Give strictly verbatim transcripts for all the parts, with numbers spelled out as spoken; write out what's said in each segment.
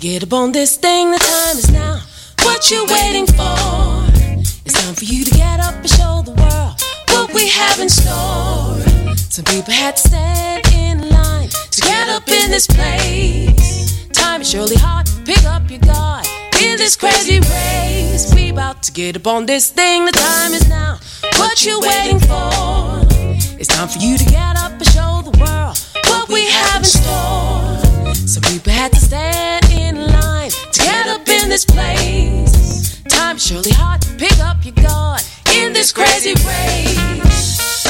get up on this thing, the time is now. What you waiting for? It's time for you to get up and show the world what we have in store. Some people had to stand in line to get up in this place. Time is surely hard, pick up your guard in this crazy race. We about to get up on this thing, the time is now. What you waiting for? It's time for you to get up and show the world what we have in store. Some people had to stand in line to get up in this place. Time is surely hard, pick up your guard in this crazy race.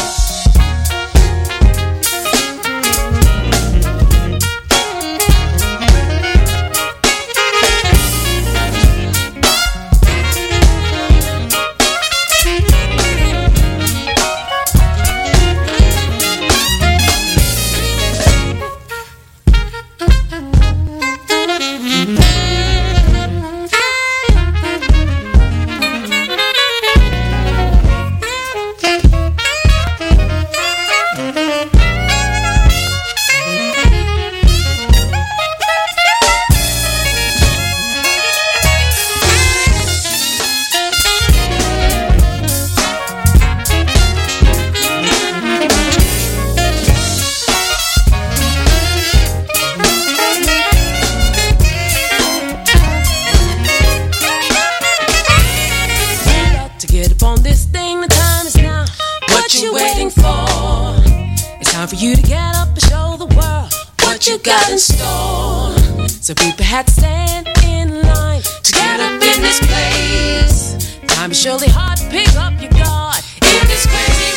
For you to get up and show the world what you got in store. So people had to stand in line to get up in this place. Time is surely hard, pick up your guard in this crazy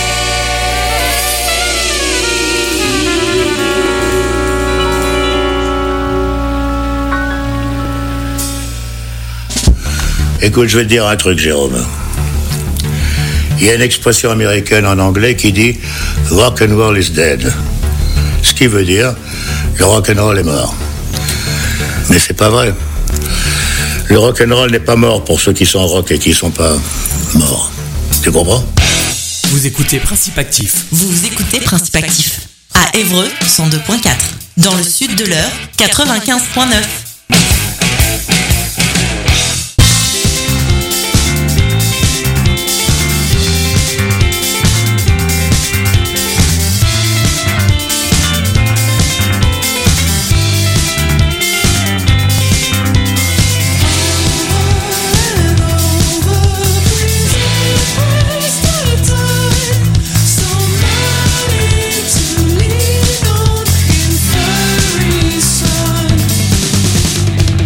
race. Écoute, je vais te dire un truc, Jérôme. Il y a une expression américaine en anglais qui dit « rock and roll is dead ». Ce qui veut dire « le rock and roll est mort ». Mais c'est pas vrai. Le rock and roll n'est pas mort pour ceux qui sont rock et qui sont pas morts. Tu comprends ? Vous écoutez Principe Actif. Vous écoutez Principe Actif. À Évreux, cent deux point quatre. Dans le sud de l'Eure, quatre-vingt-quinze point neuf. race.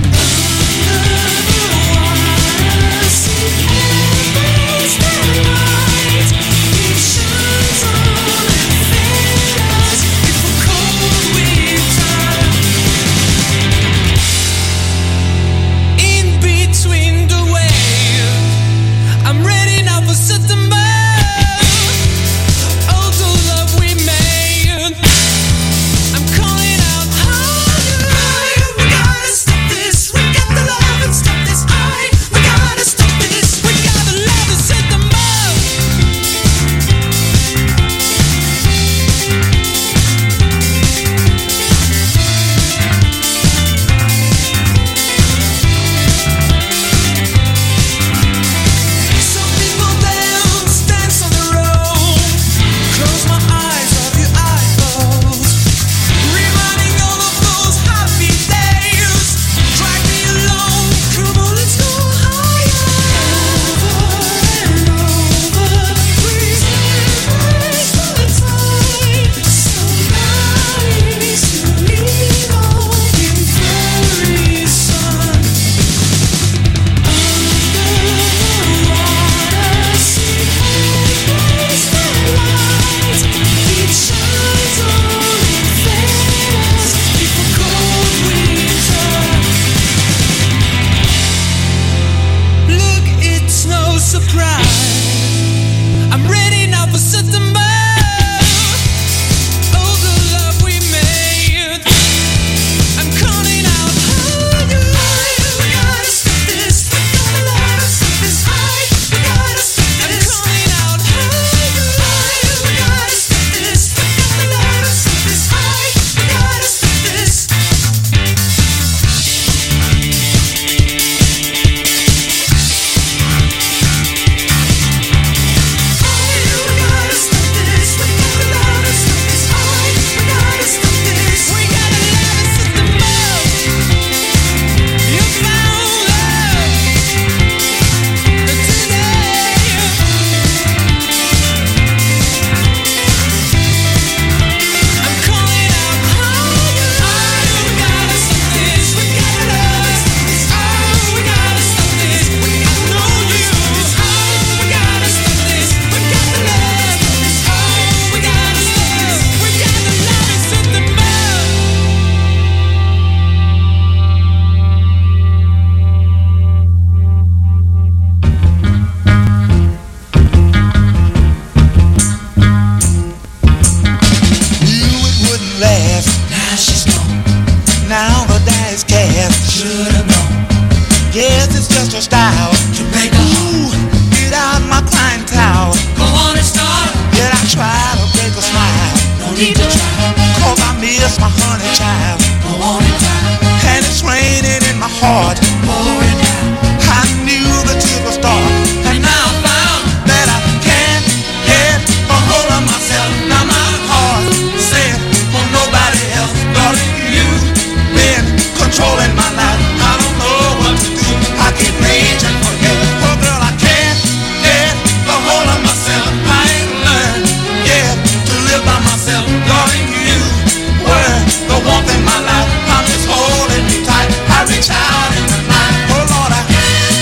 need to try. Cause I miss my honey child. Go on and try. And it's raining in my heart. Pouring down. I knew the tears would start. And now I found that I can't get a hold of myself. Now my heart said, for nobody else, darling, you've been controlling my life. I don't know what to do. I keep reaching for you. Oh girl, I can't get a hold of myself. I ain't learned yet to live by myself. Darling, you were the warmth in my life. I'm just holding you tight. I reach out in the night. Oh Lord, I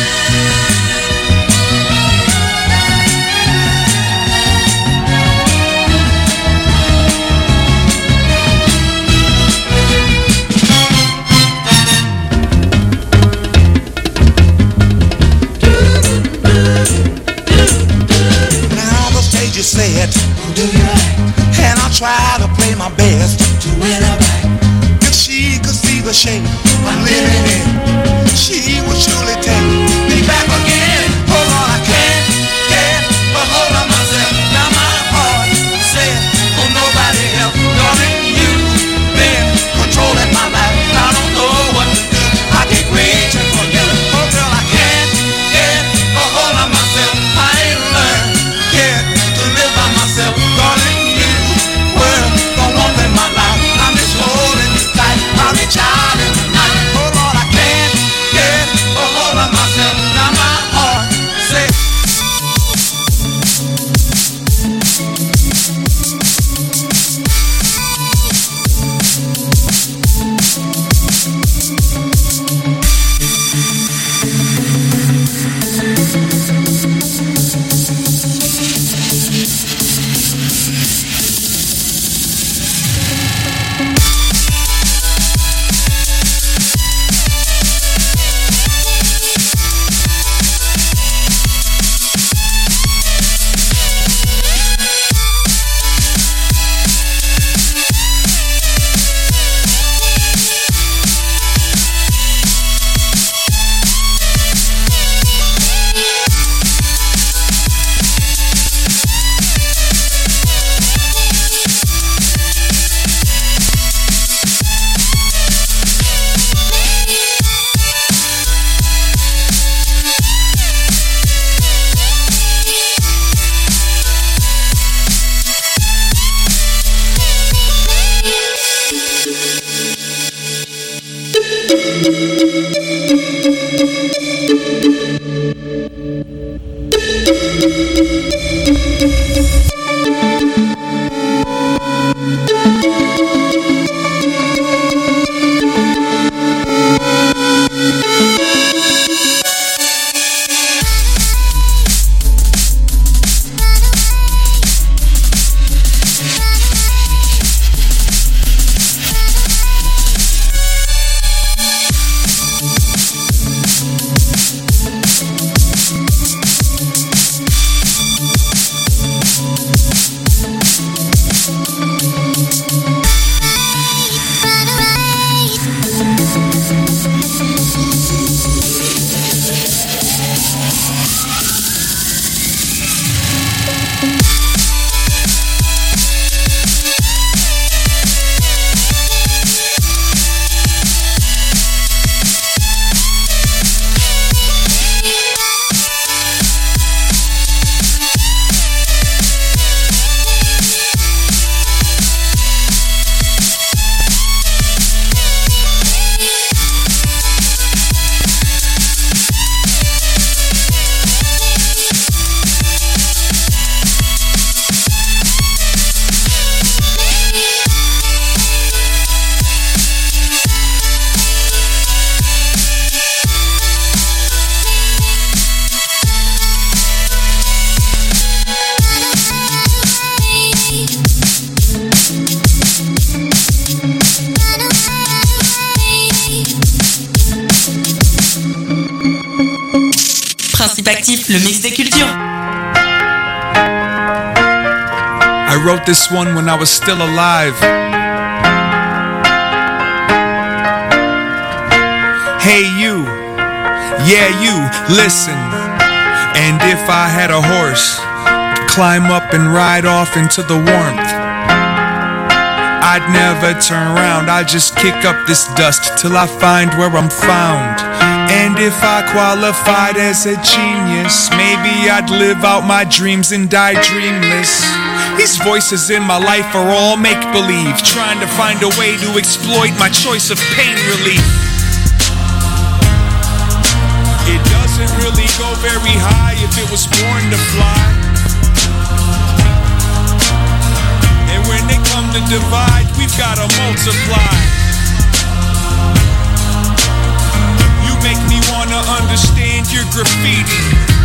you said, do you right? And I try to play my best to win her back. If she could see the shape I'm living in, she would surely take me back again. Oh Lord, I can't get a hold of myself. Now my heart said, oh nobody else. Darling, you've been controlling my life. I don't know what to do. I keep reaching for you. Oh girl, I can't get a hold of myself. I ain't learned yet. Darling, you were the warmth in my life. I'm just holding you tight. I'll reach out in the night. Oh Lord, I can't get a hold of myself. Now my heart says. Principe Actif, le mix des cultures. I wrote this one when I was still alive. Hey you, yeah you, listen. And if I had a horse, climb up and ride off into the warmth. I'd never turn around, I just kick up this dust till I find where I'm found. And if I qualified as a genius, maybe I'd live out my dreams and die dreamless. These voices in my life are all make-believe, trying to find a way to exploit my choice of pain relief. It doesn't really go very high if it was born to fly. And when they come to divide, we've gotta multiply. You make me wanna understand your graffiti.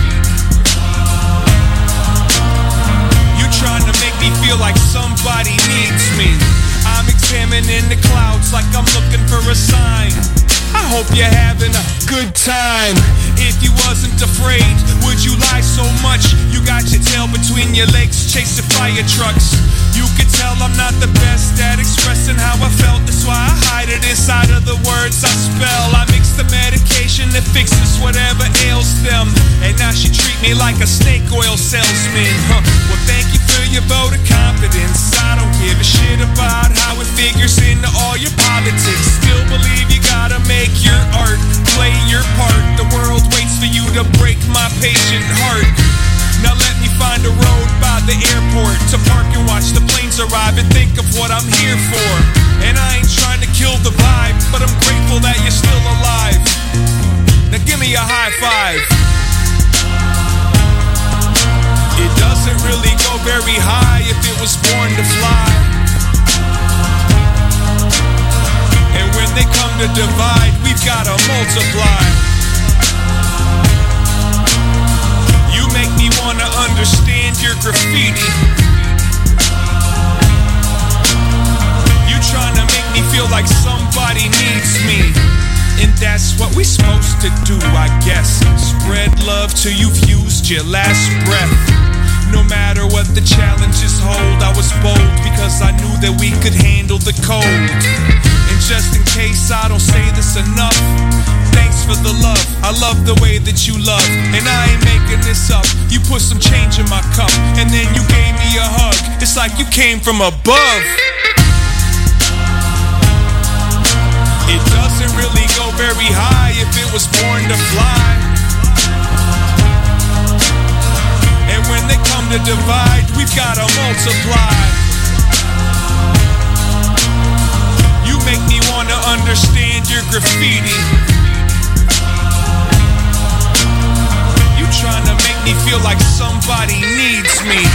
You trying to make me feel like somebody needs me. I'm examining the clouds like I'm looking for a sign. I hope you're having a good time. If you wasn't afraid, would you lie so much? You got your tail between your legs, chasing fire trucks. You could tell I'm not the best at expressing how I felt. That's why I hide it inside of the words I spell. I mix the medication that fixes whatever ails them. And now she treat me like a snake oil salesman. Huh. Well, thank you for your vote of confidence. I don't give a shit about how it figures into all your politics. Still believe you gotta make your art, play your part. The world waits for you to break my patient heart. Now let me find a road by the airport to park and watch the planes arrive and think of what I'm here for. And I ain't trying to kill the vibe, but I'm grateful that you're still alive. Now give me a high five. It doesn't really go very high if it was born to fly. And when they come to divide, we've gotta multiply. You make me wanna understand your graffiti. You trying to make me feel like somebody needs me. And that's what we're supposed to do, I guess. Spread love till you've used your last breath. No matter what the challenges hold, I was bold because I knew that we could handle the cold. And just in case I don't say this enough, thanks for the love, I love the way that you love. And I ain't making this up, you put some change in my cup, and then you gave me a hug. It's like you came from above. It doesn't really go very high if it was born to fly. And when they come to divide, we've gotta multiply. You make me wanna understand your graffiti. You trying to make me feel like somebody needs me.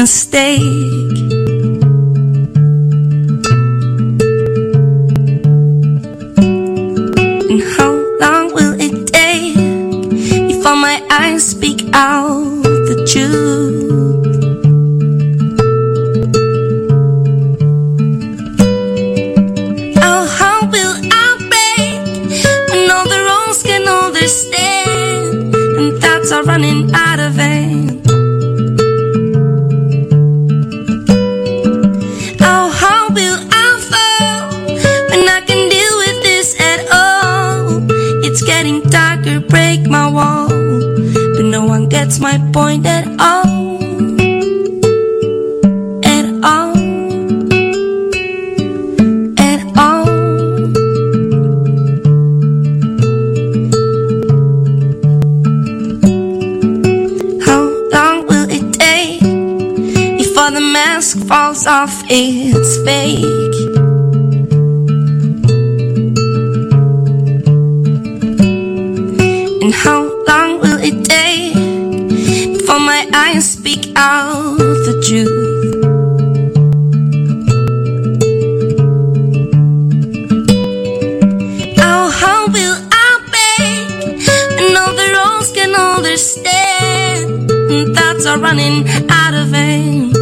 mistake. And how long will it take before my eyes speak out the truth? Oh, how will I break when all the wrongs can understand and thoughts are running out of hand? Oh, how will I fall when I can deal with this at all? It's getting darker, break my wall, but no one gets my point at all. At all. At all. How long will it take before the mask falls off its fake? And how long will it take before my eyes speak out the truth? Oh, how will I break when all the roads can understand and thoughts are running out of hand?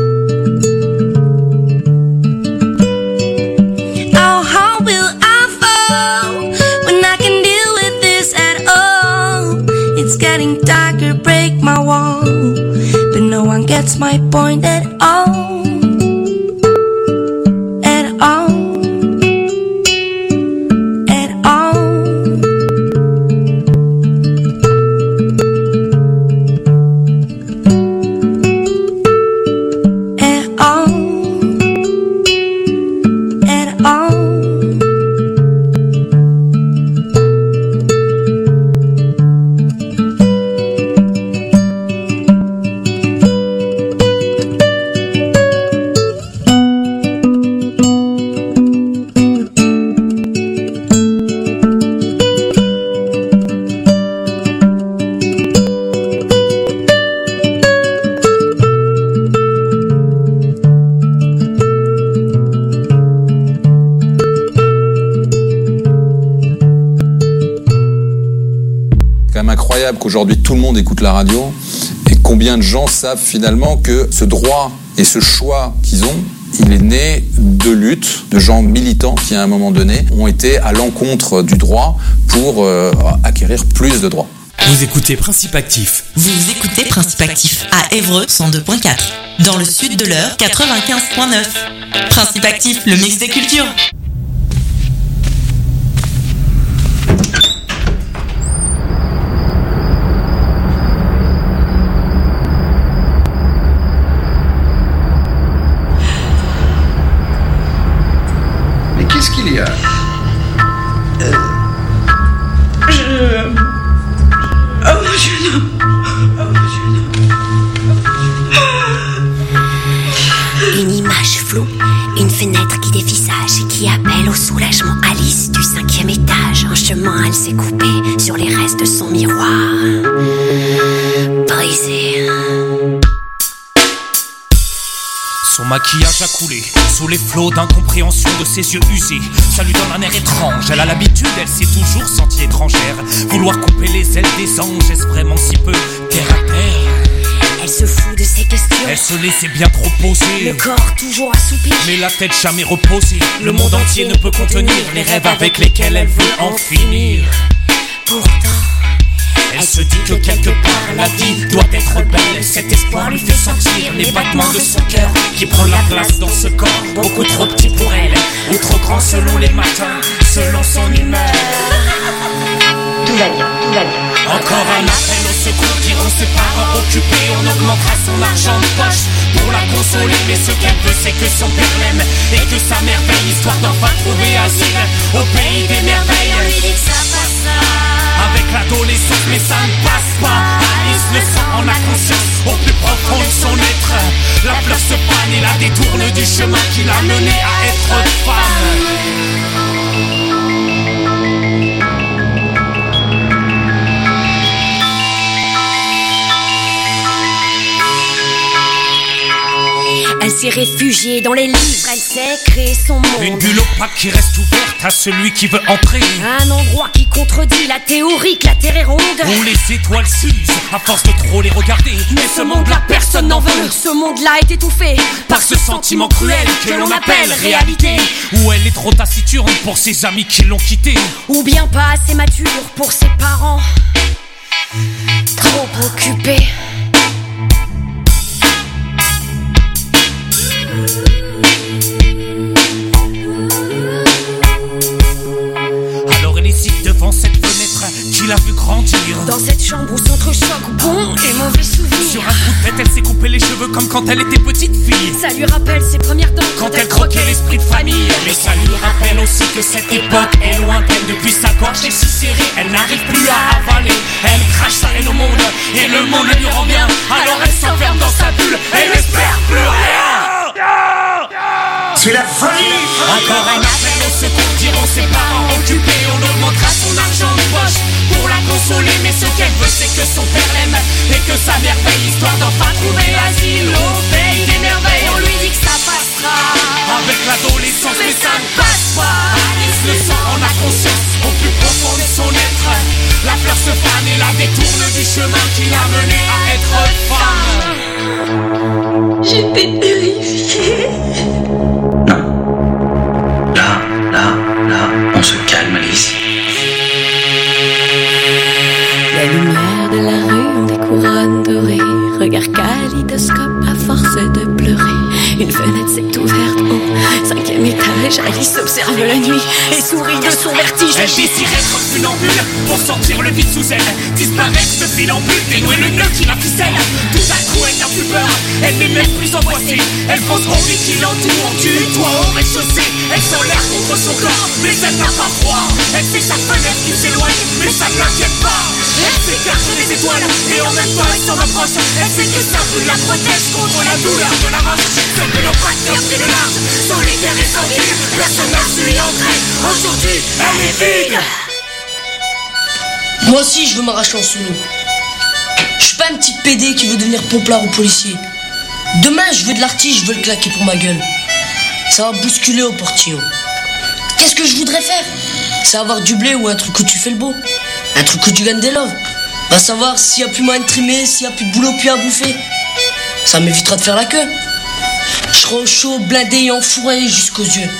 Oh, how will I fall when I can deal with this at all? It's getting darker, break my wall, but no one gets my point at all. At all. At all. At all. At all. Qu'aujourd'hui tout le monde écoute la radio, et combien de gens savent finalement que ce droit et ce choix qu'ils ont, il est né de luttes de gens militants qui à un moment donné ont été à l'encontre du droit pour euh, acquérir plus de droits. Vous écoutez Principe Actif. Vous écoutez Principe Actif à Évreux cent deux point quatre. Dans le sud de l'Eure, quatre-vingt-quinze point neuf. Principe Actif, le mix des cultures. Mais qu'est-ce qu'il y a ? Euh, je... Oh mon Dieu, non. Oh mon Dieu, non. Une image floue, une fenêtre qui dévisage et qui appelle au soulagement Alice du cinquième étage. En chemin, elle s'est coupée sur les restes de son miroir. Brisé. Son maquillage a coulé sous les flots d'incompréhension de ses yeux usés. Ça lui donne un air étrange. Elle a l'habitude, elle s'est toujours sentie étrangère. Vouloir couper les ailes des anges, est-ce vraiment si peu terre à terre? Elle se fout de ses questions. Elle se laissait bien trop poser. Le corps toujours assoupi, mais la tête jamais reposée. Le monde entier ne peut contenir les rêves avec lesquels elle veut en finir. Pourtant, elle se dit que quelque part la vie doit être belle. Cet espoir lui fait sentir les battements de son cœur qui prend la place dans ce corps beaucoup trop petit pour elle, ou trop grand selon les matins, selon son humeur. Tout va bien, tout va bien. Encore un appel au secours, diront ses parents occupés. On augmentera son argent de poche pour la consoler, mais ce qu'elle veut c'est que son père l'aime et que sa mère veille, histoire d'enfin trouver asile au pays des merveilles. On lui dit que ça passe là. Avec l'adolescence, mais ça ne passe pas. Alice le sent, en a conscience au plus profond de son être. La fleur se fane et la détourne du chemin qui l'a menée à être femme. réfugiée dans les livres, elle sait créer son monde. Une bulle opaque qui reste ouverte à celui qui veut entrer. Un endroit qui contredit la théorie que la Terre est ronde. Où les étoiles s'usent à force de trop les regarder. Mais ce monde-là, personne n'en veut. Ce monde-là est étouffé par ce sentiment cruel que l'on appelle réalité. Où elle est trop taciturne pour ses amis qui l'ont quittée. Ou bien pas assez mature pour ses parents, trop occupés. Alors elle hésite devant cette fenêtre qui l'a vu grandir. Dans cette chambre où s'entrechoquent bons et mauvais souvenirs. Sur un coup de tête, elle s'est coupé les cheveux comme quand elle était petite fille. Ça lui rappelle ses premières dents quand, quand elle croquait l'esprit de famille. Mais ça lui rappelle aussi que cette époque est lointaine. Depuis sa gorge est si serrée, elle n'arrive plus à avaler. Elle crache sa haine au monde et le monde lui rend bien. Alors elle s'enferme dans sa bulle et n'espère plus rien. C'est la folie. Encore un appel au secours, diront ses parents occupés. On augmentera son argent de poche pour la consoler. Mais ce qu'elle veut c'est que son père l'aime et que sa mère paye, histoire d'enfin trouver asile au pays des merveilles. On lui dit que ça passera avec l'adolescence, mais ça ne passe pas. Alice le sent en a conscience au plus profond de son être. La fleur se fane et la détourne du chemin qui l'a menée à être femme. J'étais terrifiée. Là, là, là, on se calme, Alice. La lumière de la rue ont des couronnes dorées. Regard kaléidoscope à force de pleurer. Une fenêtre s'est ouverte au cinquième étage. Alice observe la nuit et sourit de son vertige. Elle désire être funambule pour sentir le vide sous elle. Disparaître de fil en bulle, dénouer le nœud qui la ficelle. Tout à coup elle n'a plus peur, elle n'est même plus angoissée. Elle pense au vide qui l'entoure, du toit au rez-de-chaussée. Elle sent l'air contre son corps, mais elle n'a pas froid. Elle sait sa fenêtre qui s'éloigne, mais ça ne l'inquiète pas. Elle s'écarte des étoiles et en même temps elle s'en approche. Elle sait que sa bulle la protège contre la douleur de la roche. Seul que nos facteurs pris le large, solitaire et sans fil. Personne n'a su y entrer, aujourd'hui elle est vide. Moi aussi je veux m'arracher en solo. Je suis pas un petit pédé qui veut devenir pomplard ou policier. Demain je veux de l'artiste, je veux le claquer pour ma gueule. Ça va bousculer au portillo. Qu'est-ce que je voudrais faire? C'est avoir du blé ou un truc où tu fais le beau. Un truc où tu gagnes des loves. Va savoir s'il y a plus moyen de trimer, s'il y a plus de boulot puis à bouffer. Ça m'évitera de faire la queue. Je serai au chaud, blindé et enfourré jusqu'aux yeux.